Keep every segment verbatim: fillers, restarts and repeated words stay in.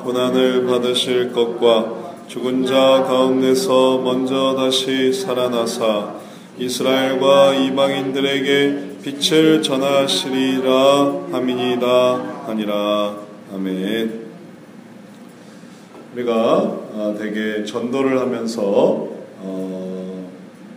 고난을 받으실 것과 죽은 자 가운데서 먼저 다시 살아나사 이스라엘과 이방인들에게 빛을 전하시리라 함이니이다 하니라. 아멘. 우리가 되게 전도를 하면서 어,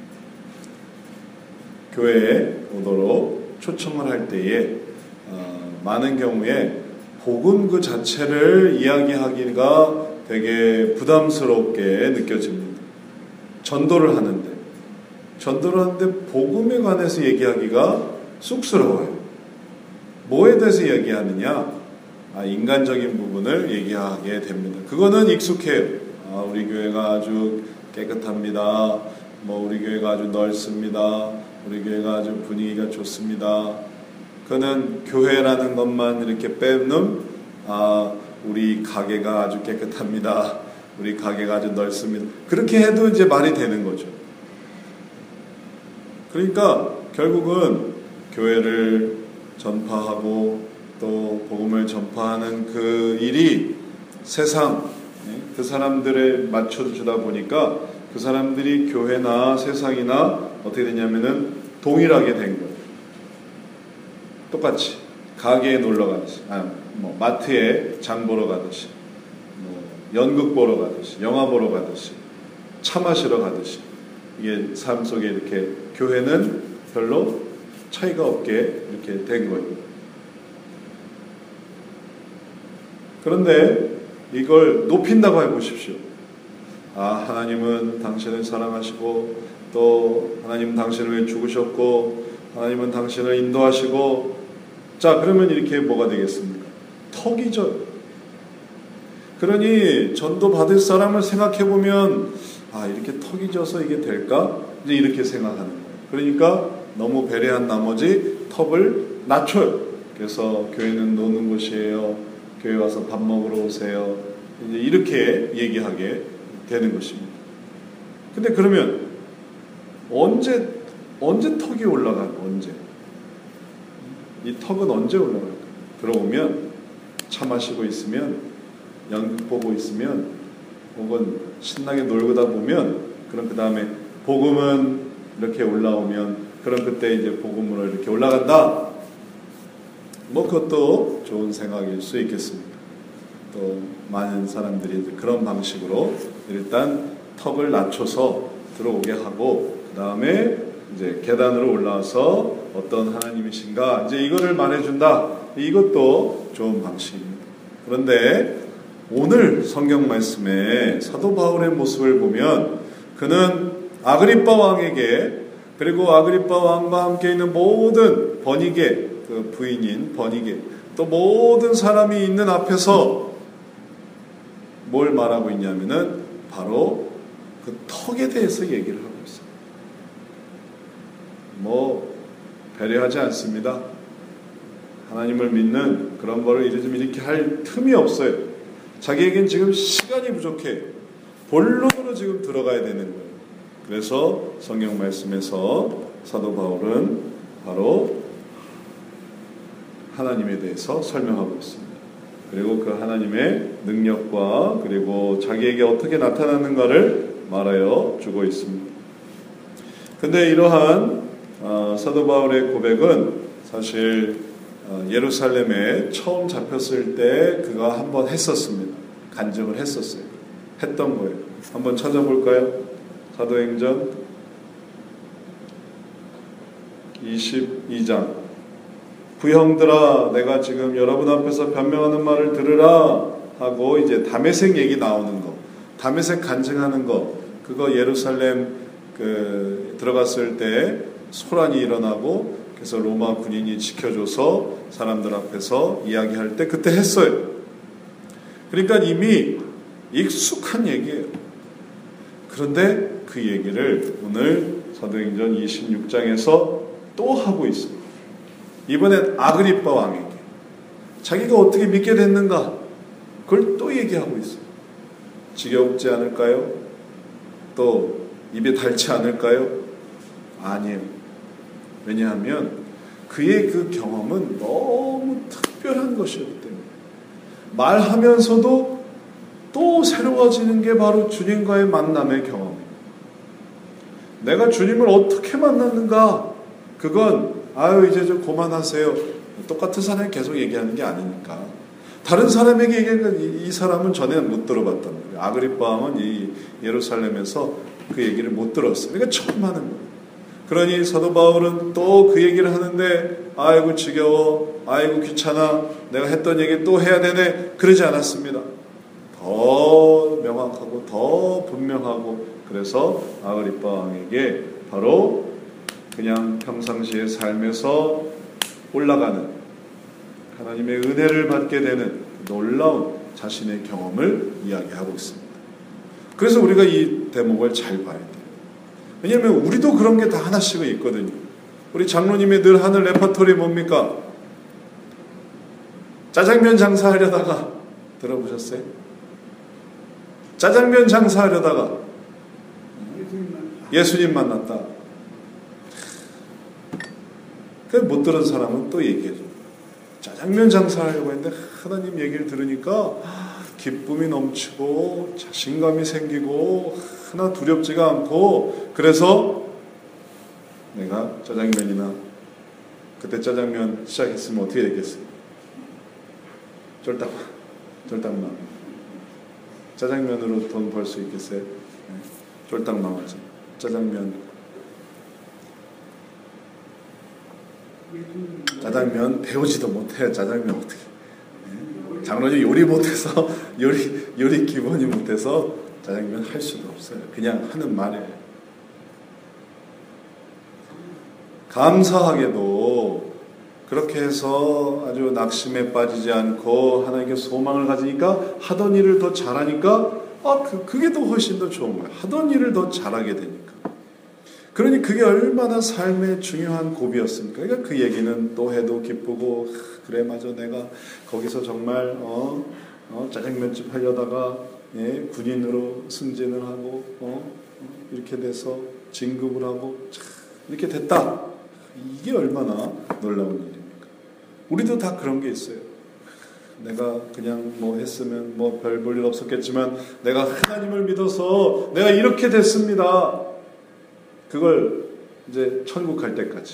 교회에 오도록 초청을 할 때에 어, 많은 경우에 복음 그 자체를 이야기하기가 되게 부담스럽게 느껴집니다. 전도를 하는데 전도를 하는데 복음에 관해서 얘기하기가 쑥스러워요. 뭐에 대해서 얘기하느냐? 아, 인간적인 부분을 얘기하게 됩니다. 그거는 익숙해요. 아, 우리 교회가 아주 깨끗합니다. 뭐 우리 교회가 아주 넓습니다. 우리 교회가 아주 분위기가 좋습니다. 그는 교회라는 것만 이렇게 빼놓으면 아, 우리 가게가 아주 깨끗합니다. 우리 가게가 아주 넓습니다. 그렇게 해도 이제 말이 되는 거죠. 그러니까 결국은 교회를 전파하고 또 복음을 전파하는 그 일이 세상 그 사람들에 맞춰주다 보니까 그 사람들이 교회나 세상이나 어떻게 되냐면은 동일하게 된 거예요. 똑같이 가게에 놀러 가듯이, 아, 뭐 마트에 장 보러 가듯이, 뭐 연극 보러 가듯이, 영화 보러 가듯이, 차 마시러 가듯이 이게 삶 속에 이렇게 교회는 별로 차이가 없게 이렇게 된 거예요. 그런데 이걸 높인다고 해보십시오. 아, 하나님은 당신을 사랑하시고 또 하나님은 당신을 위해 죽으셨고 하나님은 당신을 인도하시고 자, 그러면 이렇게 뭐가 되겠습니까? 턱이죠. 그러니 전도 받을 사람을 생각해보면 아, 이렇게 턱이 져서 이게 될까? 이제 이렇게 생각하는 거예요. 그러니까 너무 배려한 나머지 턱을 낮춰요. 그래서 교회는 노는 곳이에요. 교회 와서 밥 먹으러 오세요. 이제 이렇게 얘기하게 되는 것입니다. 근데 그러면 언제 언제 턱이 올라갈까? 언제? 이 턱은 언제 올라갈까? 들어오면 차 마시고 있으면 연극 보고 있으면 혹은 신나게 놀고다 보면 그럼 그 다음에 복음은 이렇게 올라오면 그럼 그때 이제 복음으로 이렇게 올라간다. 뭐 그것도 좋은 생각일 수 있겠습니다. 또 많은 사람들이 그런 방식으로 일단 턱을 낮춰서 들어오게 하고 그 다음에 이제 계단으로 올라와서 어떤 하나님이신가 이제 이거를 말해준다. 이것도 좋은 방식입니다. 그런데 오늘 성경 말씀에 사도 바울의 모습을 보면 그는 아그리빠 왕에게 그리고 아그리빠 왕과 함께 있는 모든 버니게 그 부인인 버니게 또 모든 사람이 있는 앞에서 뭘 말하고 있냐면은 바로 그 턱에 대해서 얘기를 하고 있어요. 뭐 배려하지 않습니다. 하나님을 믿는 그런 거를 이러좀 이렇게 할 틈이 없어요. 자기에겐 지금 시간이 부족해. 본론으로 지금 들어가야 되는 거예요. 그래서 성경 말씀에서 사도 바울은 바로 하나님에 대해서 설명하고 있습니다. 그리고 그 하나님의 능력과 그리고 자기에게 어떻게 나타나는가를 말하여 주고 있습니다. 근데 이러한 어, 사도 바울의 고백은 사실 어, 예루살렘에 처음 잡혔을 때 그가 한번 했었습니다. 간증을 했었어요. 했던 거예요. 한번 찾아볼까요? 사도행전 이십이 장 부형들아 내가 지금 여러분 앞에서 변명하는 말을 들으라 하고 이제 다메섹 얘기 나오는 거 다메섹 간증하는 거 그거 예루살렘 그 들어갔을 때 소란이 일어나고 그래서 로마 군인이 지켜줘서 사람들 앞에서 이야기할 때 그때 했어요. 그러니까 이미 익숙한 얘기예요. 그런데 그 얘기를 오늘 사도행전 이십육 장에서 또 하고 있습니다. 이번엔 아그리빠 왕에게 자기가 어떻게 믿게 됐는가 그걸 또 얘기하고 있어요. 지겹지 않을까요? 또 입에 닳지 않을까요? 아니에요. 왜냐하면 그의 그 경험은 너무 특별한 것이었기 때문에 말하면서도 또 새로워지는 게 바로 주님과의 만남의 경험입니다. 내가 주님을 어떻게 만났는가? 그건 아유 이제 좀 그만하세요. 똑같은 사람이 계속 얘기하는 게 아니니까. 다른 사람에게 얘기하는 이 사람은 전에 못 들어봤단 말이에요. 아그리빠 왕은 이 예루살렘에서 그 얘기를 못 들었어요. 그러니까 처음 하는 거예요. 그러니 사도 바울은 또 그 얘기를 하는데 아이고 지겨워, 아이고 귀찮아, 내가 했던 얘기 또 해야 되네, 그러지 않았습니다. 더 명확하고 더 분명하고, 그래서 아그리빠 왕에게 바로 그냥 평상시의 삶에서 올라가는 하나님의 은혜를 받게 되는 놀라운 자신의 경험을 이야기하고 있습니다. 그래서 우리가 이 대목을 잘 봐야 돼요. 왜냐하면 우리도 그런 게 다 하나씩은 있거든요. 우리 장로님이 늘 하는 레퍼토리 뭡니까? 짜장면 장사하려다가 들어보셨어요? 짜장면 장사하려다가 예수님 만났다. 그 못 들은 사람은 또 얘기해줘. 짜장면 장사하려고 했는데 하나님 얘기를 들으니까 기쁨이 넘치고 자신감이 생기고 하나 두렵지가 않고, 그래서 내가 짜장면이나, 그때 짜장면 시작했으면 어떻게 됐겠어요? 쫄딱 쫄딱망. 짜장면으로 돈 벌 수 있겠어요? 네. 쫄딱망하죠. 짜장면 짜장면 배우지도 못해요. 짜장면 어떻게? 네. 장로님 요리 못해서 요리 요리 기본이 못해서 짜장면 할 수도 없어요. 그냥 하는 말이에요. 감사하게도 그렇게 해서 아주 낙심에 빠지지 않고 하나님께 소망을 가지니까 하던 일을 더 잘하니까 아, 그, 그게 더 훨씬 더 좋은 거예요. 하던 일을 더 잘하게 되니까. 그러니 그게 얼마나 삶의 중요한 고비였습니까? 그러니까 그 얘기는 또 해도 기쁘고, 그래 맞아 내가 거기서 정말 어, 어, 짜장면집 하려다가 예, 군인으로 승진을 하고 어, 이렇게 돼서 진급을 하고 참, 이렇게 됐다. 이게 얼마나 놀라운 일입니까? 우리도 다 그런 게 있어요. 내가 그냥 뭐 했으면 뭐 별 볼 일 없었겠지만 내가 하나님을 믿어서 내가 이렇게 됐습니다. 그걸 이제 천국 갈 때까지,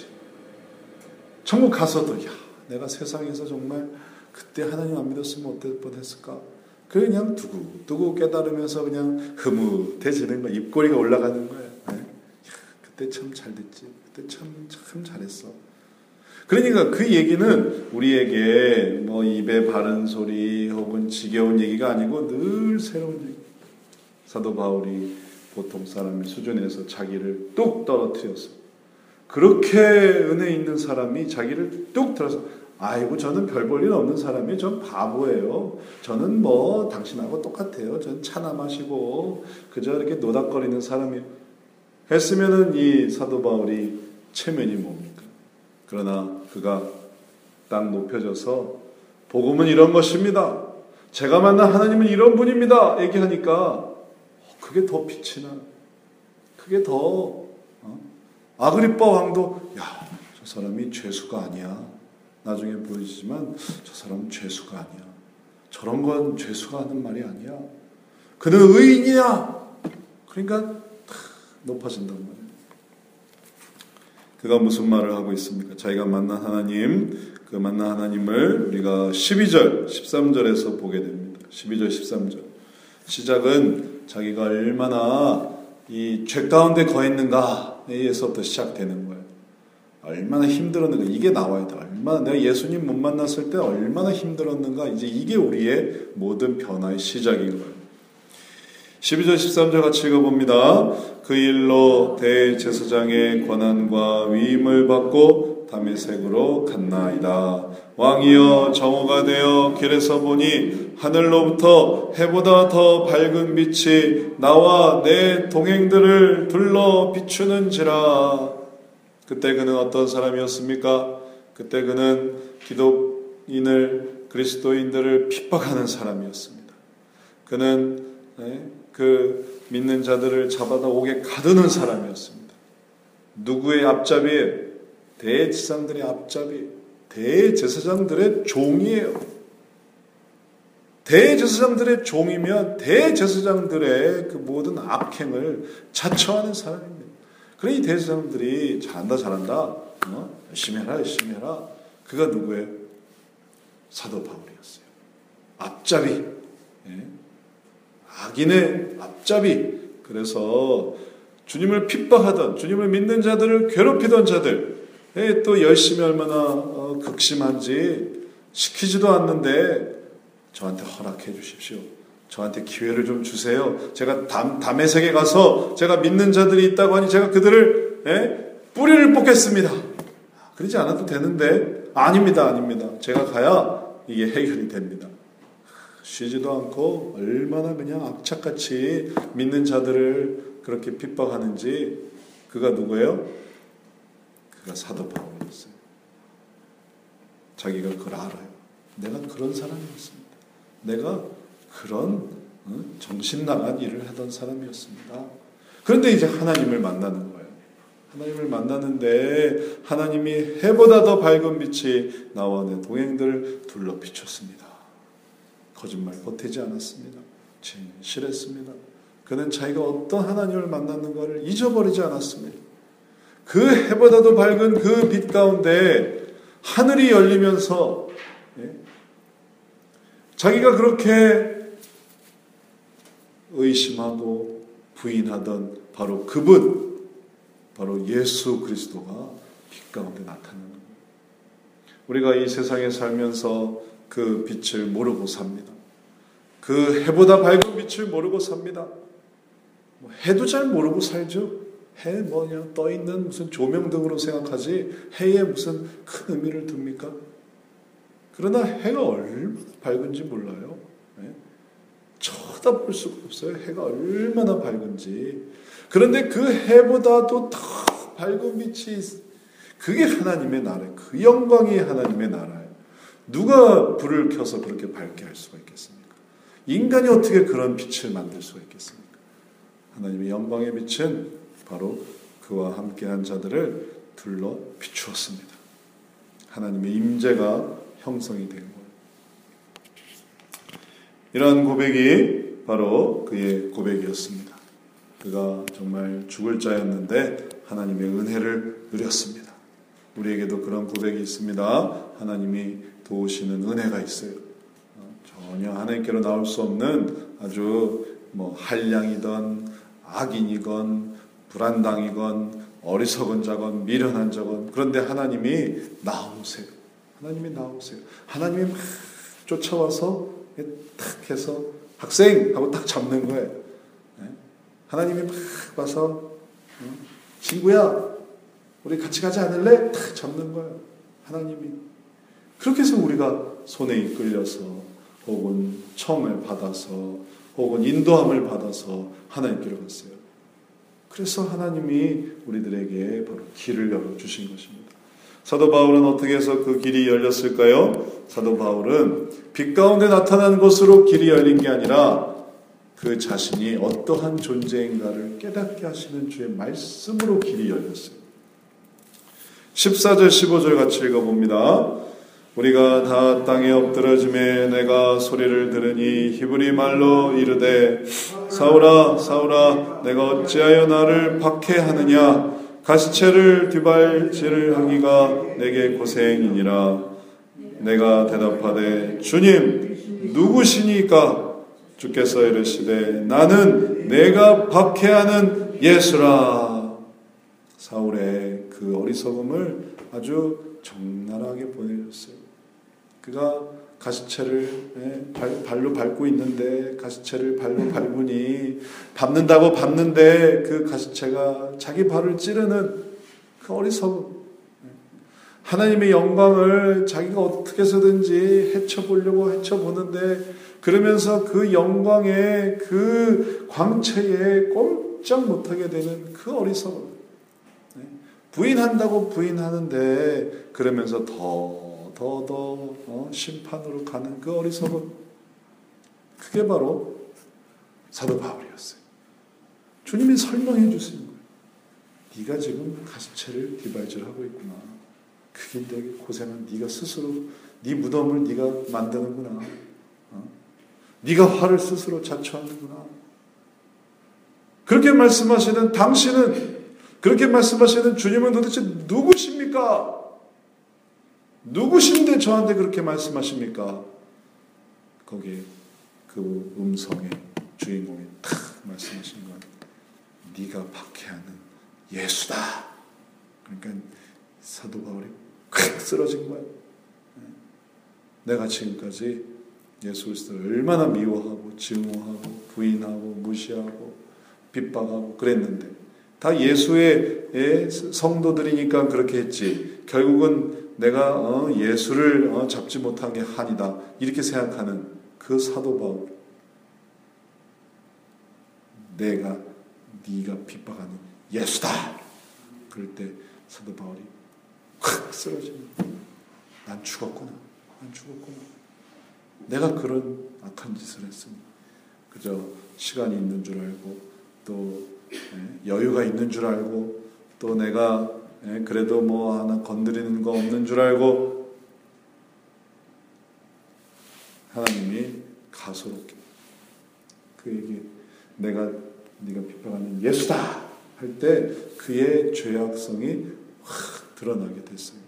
천국 가서도 야 내가 세상에서 정말 그때 하나님 안 믿었으면 어떨 뻔했을까? 그냥 두고 두고 깨달으면서 그냥 흐뭇해지는 거야. 입꼬리가 올라가는 거야. 네? 그때 참 잘됐지. 그때 참, 참 잘했어. 그러니까 그 얘기는 우리에게 뭐 입에 바른 소리 혹은 지겨운 얘기가 아니고 늘 새로운 얘기. 사도 바울이 보통 사람의 수준에서 자기를 뚝 떨어뜨렸어. 그렇게 은혜 있는 사람이 자기를 뚝 들어서 아이고 저는 별 볼 일 없는 사람이에요. 전 바보예요. 저는 뭐 당신하고 똑같아요. 전 차나 마시고 그저 이렇게 노닥거리는 사람이에요. 했으면은 이 사도 바울이 체면이 뭡니까? 그러나 그가 딱 높여져서 복음은 이런 것입니다. 제가 만난 하나님은 이런 분입니다. 얘기하니까 그게 더 빛이 나. 그게 더 어? 아그리빠 왕도 야, 저 사람이 죄수가 아니야. 나중에 보이지만 저 사람은 죄수가 아니야. 저런 건 죄수가 하는 말이 아니야. 그는 의인이야. 그러니까 높아진단 말이에요. 그가 무슨 말을 하고 있습니까? 자기가 만난 하나님, 그 만난 하나님을 우리가 십이 절, 십삼 절에서 보게 됩니다. 십이 절, 십삼 절. 시작은 자기가 얼마나 이 죄 가운데 거했는가에서부터 시작되는 거예요. 얼마나 힘들었는가, 이게 나와야 돼. 얼마나 내가 예수님 못 만났을 때 얼마나 힘들었는가, 이제 이게 우리의 모든 변화의 시작인 거예요. 십이 절 십삼 절 같이 읽어봅니다. 그 일로 대제사장의 권한과 위임을 받고 다메섹으로 갔나이다. 왕이여 정오가 되어 길에서 보니 하늘로부터 해보다 더 밝은 빛이 나와 내 동행들을 둘러 비추는지라. 그때 그는 어떤 사람이었습니까? 그때 그는 기독인을, 그리스도인들을 핍박하는 사람이었습니다. 그는 그 믿는 자들을 잡아다 옥에 가두는 사람이었습니다. 누구의 앞잡이에요? 대제사장들의 앞잡이, 대제사장들의 종이에요. 대제사장들의 종이며 대제사장들의 그 모든 악행을 자처하는 사람입니다. 그러니 대제사장들이 잘한다 잘한다 어? 열심히 해라 열심히 해라. 그가 누구예요? 사도 바울이었어요. 앞잡이, 예? 악인의 앞잡이. 그래서 주님을 핍박하던, 주님을 믿는 자들을 괴롭히던 자들, 예? 또 열심히 얼마나 어, 극심한지 시키지도 않는데 저한테 허락해 주십시오. 저한테 기회를 좀 주세요. 제가 담, 담에색에 가서 제가 믿는 자들이 있다고 하니 제가 그들을 예? 뿌리를 뽑겠습니다. 그러지 않아도 되는데 아닙니다. 아닙니다. 제가 가야 이게 해결이 됩니다. 쉬지도 않고 얼마나 그냥 악착같이 믿는 자들을 그렇게 핍박하는지. 그가 누구예요? 그가 사도 바울이었어요. 자기가 그걸 알아요. 내가 그런 사람이었습니다. 내가 그런 정신 나간 일을 하던 사람이었습니다. 그런데 이제 하나님을 만나는 거예요. 하나님을 만나는데 하나님이 해보다 더 밝은 빛이 나와 내 동행들을 둘러 비췄습니다. 거짓말 보태지 않았습니다. 진실했습니다. 그는 자기가 어떤 하나님을 만났는가를 잊어버리지 않았습니다. 그 해보다도 밝은 그 빛 가운데 하늘이 열리면서 자기가 그렇게 의심하고 부인하던 바로 그분, 바로 예수 그리스도가 빛 가운데 나타나는 거예요. 우리가 이 세상에 살면서 그 빛을 모르고 삽니다. 그 해보다 밝은 빛을 모르고 삽니다. 뭐 해도 잘 모르고 살죠. 해 뭐냐 떠있는 무슨 조명등으로 생각하지 해에 무슨 큰 의미를 둡니까? 그러나 해가 얼마나 밝은지 몰라요. 네? 쳐다볼 수가 없어요. 해가 얼마나 밝은지. 그런데 그 해보다도 더 밝은 빛이 그게 하나님의 나라예요. 그 영광이 하나님의 나라예요. 누가 불을 켜서 그렇게 밝게 할 수가 있겠습니까? 인간이 어떻게 그런 빛을 만들 수가 있겠습니까? 하나님의 영광의 빛은 바로 그와 함께한 자들을 둘러 비추었습니다. 하나님의 임재가 형성이 된 거예요. 이러한 고백이 바로 그의 고백이었습니다. 그가 정말 죽을 자였는데 하나님의 은혜를 누렸습니다. 우리에게도 그런 고백이 있습니다. 하나님이 도우시는 은혜가 있어요. 전혀 하나님께로 나올 수 없는 아주 뭐 한량이건 악인이건 불안당이건 어리석은 자건 미련한 자건 그런데 하나님이 나오세요. 하나님이 나오세요. 하나님이 막 쫓아와서 탁 해서 학생 하고 딱 잡는 거예요. 하나님이 막 와서 친구야 우리 같이 가지 않을래? 탁 잡는 거예요. 하나님이. 그렇게 해서 우리가 손에 이끌려서 혹은 청을 받아서 혹은 인도함을 받아서 하나님께로 갔어요. 그래서 하나님이 우리들에게 바로 길을 열어주신 것입니다. 사도 바울은 어떻게 해서 그 길이 열렸을까요? 사도 바울은 빛 가운데 나타난 곳으로 길이 열린 게 아니라 그 자신이 어떠한 존재인가를 깨닫게 하시는 주의 말씀으로 길이 열렸어요. 십사 절 십오 절 같이 읽어봅니다. 우리가 다 땅에 엎드러짐에 내가 소리를 들으니 히브리 말로 이르되 사울아 사울아 내가 어찌하여 나를 박해하느냐 가시체를 뒤발질을 하기가 내게 고생이니라. 내가 대답하되 주님 누구시니까? 주께서 이르시되 나는 내가 박해하는 예수라. 사울의 그 어리석음을 아주 적나라하게 보내줬어요. 그가 가시체를 발, 발로 밟고 있는데 가시체를 발로 밟으니 밟는다고 밟는데 그 가시체가 자기 발을 찌르는 그 어리석음. 하나님의 영광을 자기가 어떻게 해서든지 헤쳐보려고 헤쳐보는데 그러면서 그 영광의 그 광채에 꼼짝 못하게 되는 그 어리석음. 부인한다고 부인하는데 그러면서 더 더 더 어, 심판으로 가는 그 어리석음. 그게 바로 사도 바울이었어요. 주님이 설명해 주신 거예요. 네가 지금 가시체를 뒤발질하고 있구나. 그게 되게 고생한 네가 스스로 네 무덤을 네가 만드는구나. 어? 네가 화를 스스로 자초하는구나. 그렇게 말씀하시는 당신은, 그렇게 말씀하시는 주님은 도대체 누구십니까? 누구신데 저한테 그렇게 말씀하십니까? 거기에 그 음성의 주인공이 탁 말씀하신 건 네가 박해하는 예수다. 그러니까 사도 바울이 콱 쓰러진 거야. 내가 지금까지 예수 그리스도를 얼마나 미워하고 증오하고 부인하고 무시하고 핍박하고 그랬는데 다 예수의 성도들이니까 그렇게 했지. 결국은 내가 어 예수를 어 잡지 못한 게 한이다. 이렇게 생각하는 그 사도 바울. 내가 네가 핍박하는 예수다. 그럴 때 사도 바울이 확 쓰러집니다. 난 죽었구나. 난 죽었구나. 내가 그런 악한 짓을 했으니 그저 시간이 있는 줄 알고 또 여유가 있는 줄 알고 또 내가 그래도 뭐 하나 건드리는 거 없는 줄 알고 하나님이 가소롭게 그에게 내가 네가 핍박하는 예수다 할 때 그의 죄악성이 확 드러나게 됐어요.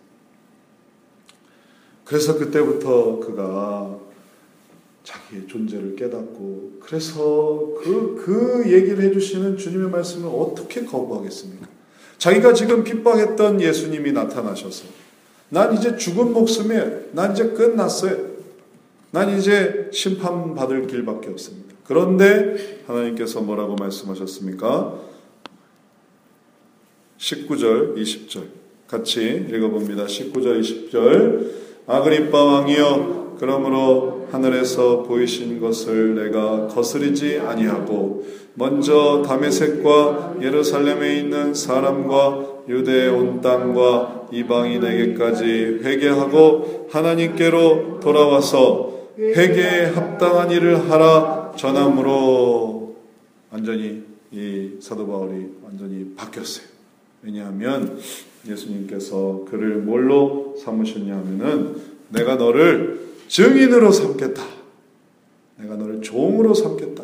그래서 그때부터 그가 자기의 존재를 깨닫고 그래서 그, 그 얘기를 해주시는 주님의 말씀을 어떻게 거부하겠습니까? 자기가 지금 핍박했던 예수님이 나타나셔서 난 이제 죽은 목숨에 난 이제 끝났어요. 난 이제 심판받을 길밖에 없습니다. 그런데 하나님께서 뭐라고 말씀하셨습니까? 십구 절, 이십 절 같이 읽어봅니다. 십구 절, 이십 절 아그리빠 왕이여 그러므로 하늘에서 보이신 것을 내가 거스르지 아니하고 먼저 다메섹과 예루살렘에 있는 사람과 유대의 온 땅과 이방인에게까지 회개하고 하나님께로 돌아와서 회개에 합당한 일을 하라 전함으로 완전히 이 사도 바울이 완전히 바뀌었어요. 왜냐하면 예수님께서 그를 뭘로 삼으셨냐 하면은 내가 너를 증인으로 삼겠다. 내가 너를 종으로 삼겠다.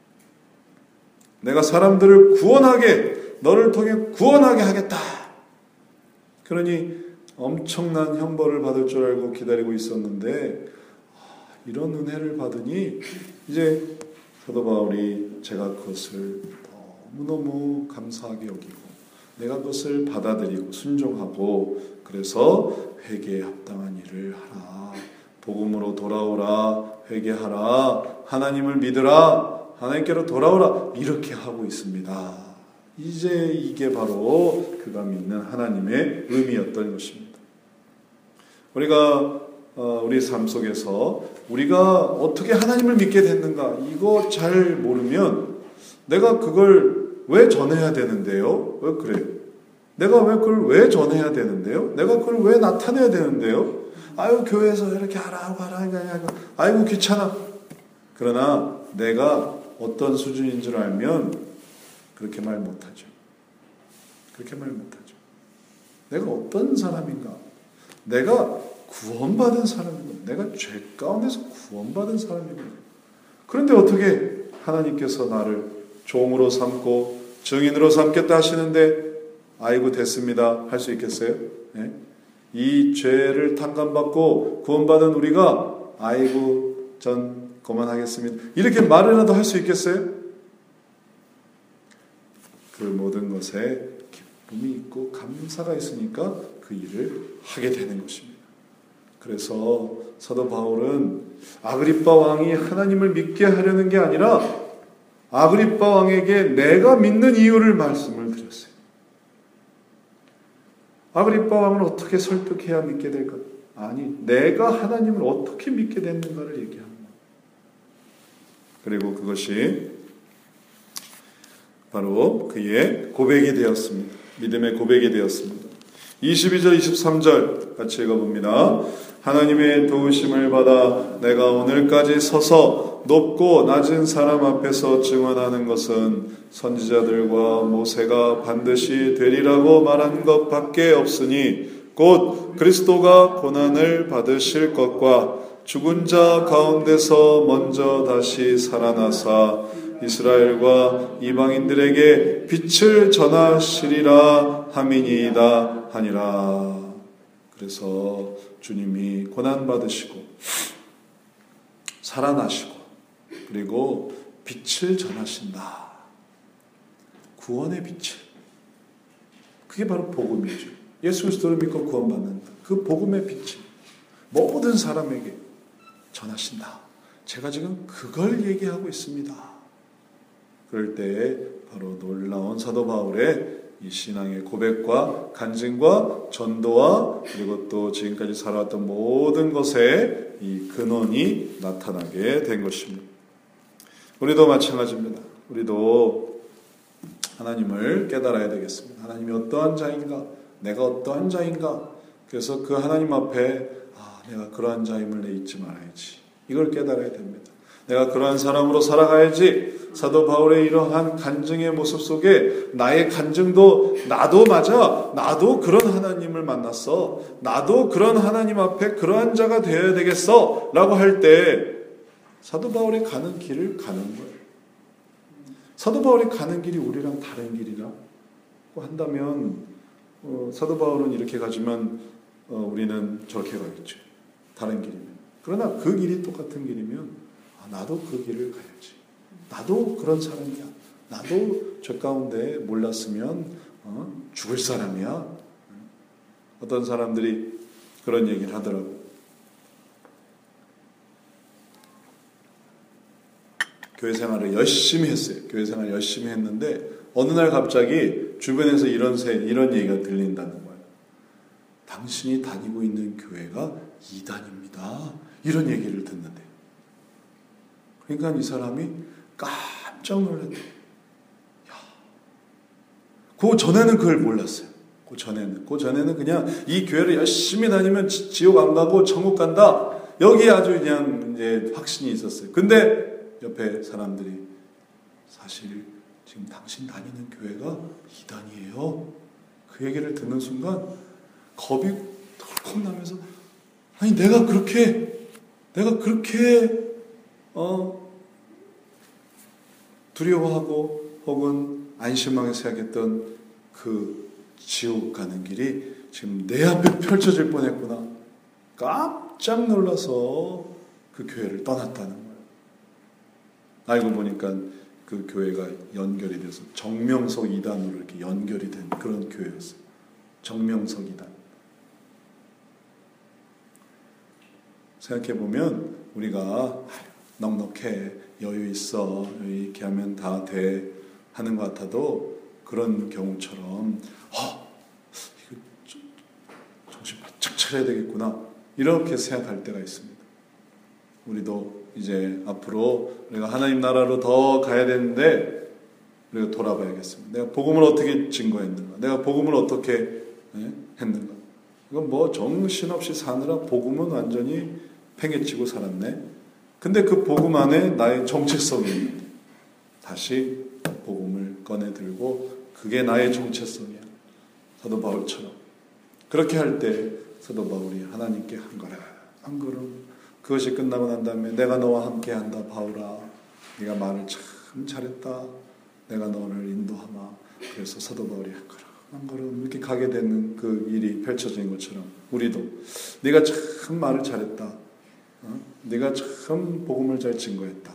내가 사람들을 구원하게 너를 통해 구원하게 하겠다. 그러니 엄청난 형벌을 받을 줄 알고 기다리고 있었는데 이런 은혜를 받으니 이제 사도 바울이 제가 그것을 너무너무 감사하게 여기고 내가 그것을 받아들이고 순종하고 그래서 회개에 합당한 일을 하라. 복음으로 돌아오라. 회개하라. 하나님을 믿으라. 하나님께로 돌아오라. 이렇게 하고 있습니다. 이제 이게 바로 그가 믿는 하나님의 의미였던 것입니다. 우리가 우리 삶 속에서 우리가 어떻게 하나님을 믿게 됐는가 이거 잘 모르면 내가 그걸 왜 전해야 되는데요? 왜 그래요? 내가 왜 그걸 왜 전해야 되는데요? 내가 그걸 왜 나타내야 되는데요? 아유 교회에서 이렇게 하라 하고 하라 하고 아이고 귀찮아. 그러나 내가 어떤 수준인 줄 알면 그렇게 말 못하죠. 그렇게 말 못하죠. 내가 어떤 사람인가? 내가 구원받은 사람인가? 내가 죄 가운데서 구원받은 사람인가? 그런데 어떻게 하나님께서 나를 종으로 삼고 증인으로 삼겠다 하시는데 아이고 됐습니다 할 수 있겠어요? 네? 이 죄를 탕감받고 구원받은 우리가 아이고 전 그만하겠습니다 이렇게 말이라도 할 수 있겠어요? 그 모든 것에 기쁨이 있고 감사가 있으니까 그 일을 하게 되는 것입니다. 그래서 사도 바울은 아그리빠 왕이 하나님을 믿게 하려는 게 아니라 아그리빠 왕에게 내가 믿는 이유를 말씀을 드렸어요. 아그리빠 왕을 어떻게 설득해야 믿게 될까? 아니, 내가 하나님을 어떻게 믿게 됐는가를 얘기합니다. 그리고 그것이 바로 그의 고백이 되었습니다. 믿음의 고백이 되었습니다. 이십이 절, 이십삼 절 같이 읽어봅니다. 하나님의 도우심을 받아 내가 오늘까지 서서 높고 낮은 사람 앞에서 증언하는 것은 선지자들과 모세가 반드시 되리라고 말한 것밖에 없으니 곧 그리스도가 고난을 받으실 것과 죽은 자 가운데서 먼저 다시 살아나사 이스라엘과 이방인들에게 빛을 전하시리라 함이니이다 하니라. 그래서 주님이 고난받으시고 살아나시고 그리고 빛을 전하신다. 구원의 빛을. 그게 바로 복음이죠. 예수 그리스도를 믿고 구원받는다. 그 복음의 빛을 모든 사람에게 전하신다. 제가 지금 그걸 얘기하고 있습니다. 그럴 때 바로 놀라운 사도 바울의 이 신앙의 고백과 간증과 전도와 그리고 또 지금까지 살아왔던 모든 것에 이 근원이 나타나게 된 것입니다. 우리도 마찬가지입니다. 우리도 하나님을 깨달아야 되겠습니다. 하나님이 어떠한 자인가? 내가 어떠한 자인가? 그래서 그 하나님 앞에 아, 내가 그러한 자임을 내 잊지 말아야지. 이걸 깨달아야 됩니다. 내가 그러한 사람으로 살아가야지. 사도 바울의 이러한 간증의 모습 속에 나의 간증도 나도 맞아. 나도 그런 하나님을 만났어. 나도 그런 하나님 앞에 그러한 자가 되어야 되겠어. 라고 할 때 사도 바울이 가는 길을 가는 거예요. 사도 바울이 가는 길이 우리랑 다른 길이라고 한다면 어, 사도 바울은 이렇게 가지만 어, 우리는 저렇게 가겠죠. 다른 길이면. 그러나 그 길이 똑같은 길이면 아, 나도 그 길을 가야지. 나도 그런 사람이야. 나도 죄 가운데 몰랐으면 어, 죽을 사람이야. 어떤 사람들이 그런 얘기를 하더라고요. 교회 생활을 열심히 했어요. 교회 생활을 열심히 했는데 어느 날 갑자기 주변에서 이런 세, 이런 얘기가 들린다는 거예요. 당신이 다니고 있는 교회가 이단입니다. 이런 얘기를 듣는데. 그러니까 이 사람이 깜짝 놀랐대요. 야, 그 전에는 그걸 몰랐어요. 그 전에는, 그 전에는 그냥 이 교회를 열심히 다니면 지, 지옥 안 가고 천국 간다. 여기에 아주 그냥 이제 확신이 있었어요. 근데 옆에 사람들이 사실 지금 당신 다니는 교회가 이단이에요. 그 얘기를 듣는 순간 겁이 덜컥 나면서 아니 내가 그렇게 내가 그렇게 어 두려워하고 혹은 안심하게 생각했던 그 지옥 가는 길이 지금 내 앞에 펼쳐질 뻔했구나. 깜짝 놀라서 그 교회를 떠났다는 거예요. 알고 보니까 그 교회가 연결이 돼서 정명석 이단으로 이렇게 연결이 된 그런 교회였어요. 정명석 이단. 생각해보면 우리가 넉넉해, 여유 있어, 이렇게 하면 다 돼 하는 것 같아도 그런 경우처럼 어, 이거 좀, 정신 바짝 차려야 되겠구나 이렇게 생각할 때가 있습니다. 우리도 이제 앞으로 우리가 하나님 나라로 더 가야 되는데 우리가 돌아봐야겠습니다. 내가 복음을 어떻게 증거했는가? 내가 복음을 어떻게 예? 했는가? 이건 뭐 정신없이 사느라 복음은 완전히 팽개치고 살았네. 근데 그 복음 안에 나의 정체성이 있는데 다시 복음을 꺼내 들고 그게 나의 정체성이야. 사도 바울처럼. 그렇게 할 때 사도 바울이 하나님께 한 걸음 한 걸음 그것이 끝나고 난 다음에 내가 너와 함께 한다 바울아. 네가 말을 참 잘했다. 내가 너를 인도하마. 그래서 사도 바울이 한 걸음 한 걸음 이렇게 가게 되는 그 일이 펼쳐진 것처럼 우리도 네가 참 말을 잘했다. 어? 네가 참 복음을 잘 증거했다.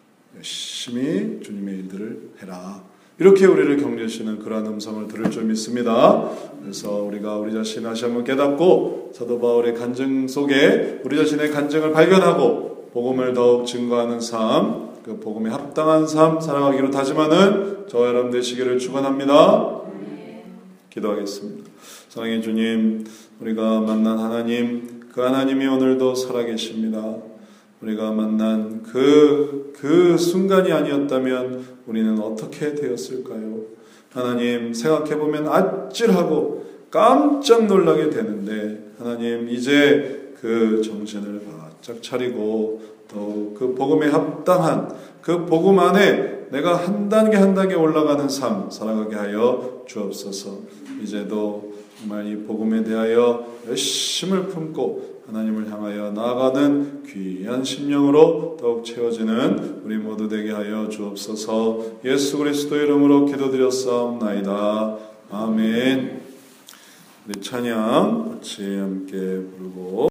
열심히 주님의 일들을 해라. 이렇게 우리를 격려하시는 그러한 음성을 들을 줄 믿습니다. 그래서 우리가 우리 자신을 다시 한번 깨닫고 사도 바울의 간증 속에 우리 자신의 간증을 발견하고 복음을 더욱 증거하는 삶, 그 복음에 합당한 삶 살아가기로 다짐하는 저와 여러분 되시기를 축원합니다. 기도하겠습니다. 사랑의 주님, 우리가 만난 하나님, 그 하나님이 오늘도 살아계십니다. 우리가 만난 그, 그 순간이 아니었다면 우리는 어떻게 되었을까요? 하나님, 생각해보면 아찔하고 깜짝 놀라게 되는데, 하나님, 이제 그 정신을 바짝 차리고, 또 그 복음에 합당한 그 복음 안에 내가 한 단계 한 단계 올라가는 삶 살아가게 하여 주옵소서. 이제도 정말 이 복음에 대하여 열심을 품고 하나님을 향하여 나아가는 귀한 심령으로 더욱 채워지는 우리 모두 되게 하여 주옵소서. 예수 그리스도의 이름으로 기도드렸사옵나이다. 아멘. 우리 찬양 같이 함께 부르고